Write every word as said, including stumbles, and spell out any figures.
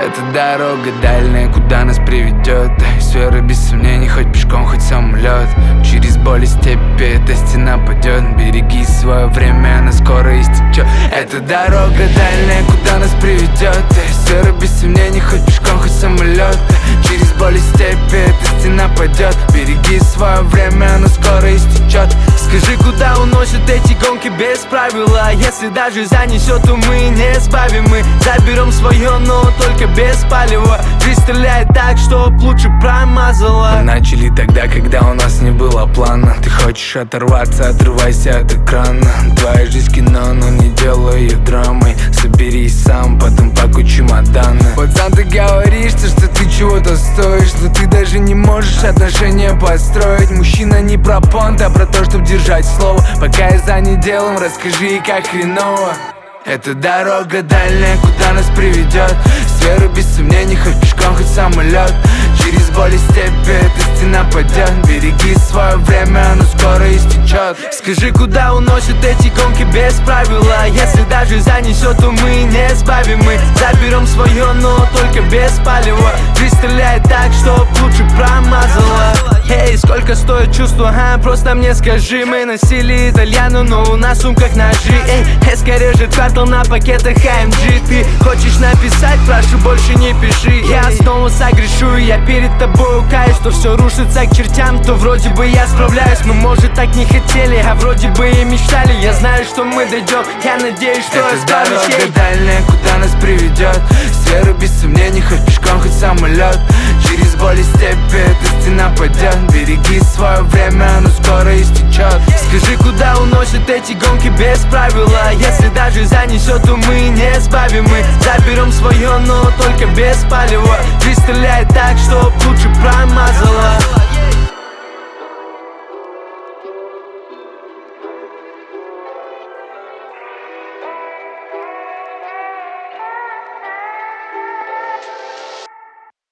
Эта дорога дальняя, куда нас приведет. С верой без сомнений, хоть пешком, хоть самолет. Через боль и степи эта стена падет. Береги свое время, она скоро истечет. Эта дорога дальняя, куда нас приведет. С верой без сомнений, хоть пешком, хоть самолет. Через боль и степи эта стена падет. Береги свое время, оно скоро истечет. Скажи, куда уносят эти гонки без правила? Если даже занесет, то мы не сбавим. Мы заберем свое, но только без палева. Жизнь стреляет так, чтоб лучше промазала. Мы начали тогда, когда у нас не было плана. Ты хочешь оторваться, отрывайся от экрана. Твоя жизнь кино, но не делай ее драмой. Соберись сам, потом пакуй чемоданы. Пацан, ты говоришь, что ты чего-то стоишь, но ты даже не можешь отношения построить. Мужчина не про понт, а про то, чтоб держать слово. Пока я занят делом, расскажи, как хреново. Эта дорога дальняя, куда нас приведет. С верой без сомнений, хоть пешком, хоть самолет. Через боль и степи эта стена падет. Береги свое время, оно скоро истечет. Скажи, куда уносят эти гонки без правила? Если даже занесет, то мы не сбавим. Мы заберем свое, но только без палева. Жизнь стреляет так, чтоб лучше промазала. Эй, сколько стоит чувство, а? Просто мне скажи. Мы носили итальяну, но у нас в сумках ножи. Эй, эска режет квартал на пакетах эй эм джи. Ты хочешь написать, прошу, больше не пиши. Я снова согрешу, я перед тобой каюсь. Что все рушится к чертям, то вроде бы я справляюсь. Мы, может, так не хотели, а вроде бы и мечтали. Я знаю, что мы дойдем, я надеюсь, что останусь. Эта дорога дальняя, куда нас приведет. С верой без сомнений, хоть пешком, хоть самолет. Через боль и степи эта стена падет. Береги свое время, оно скоро истечет. Скажи, куда уносят эти гонки без правила? Если даже занесет, то мы не сбавим. Мы заберем свое, но только без палева. Жизнь стреляет так, чтоб лучше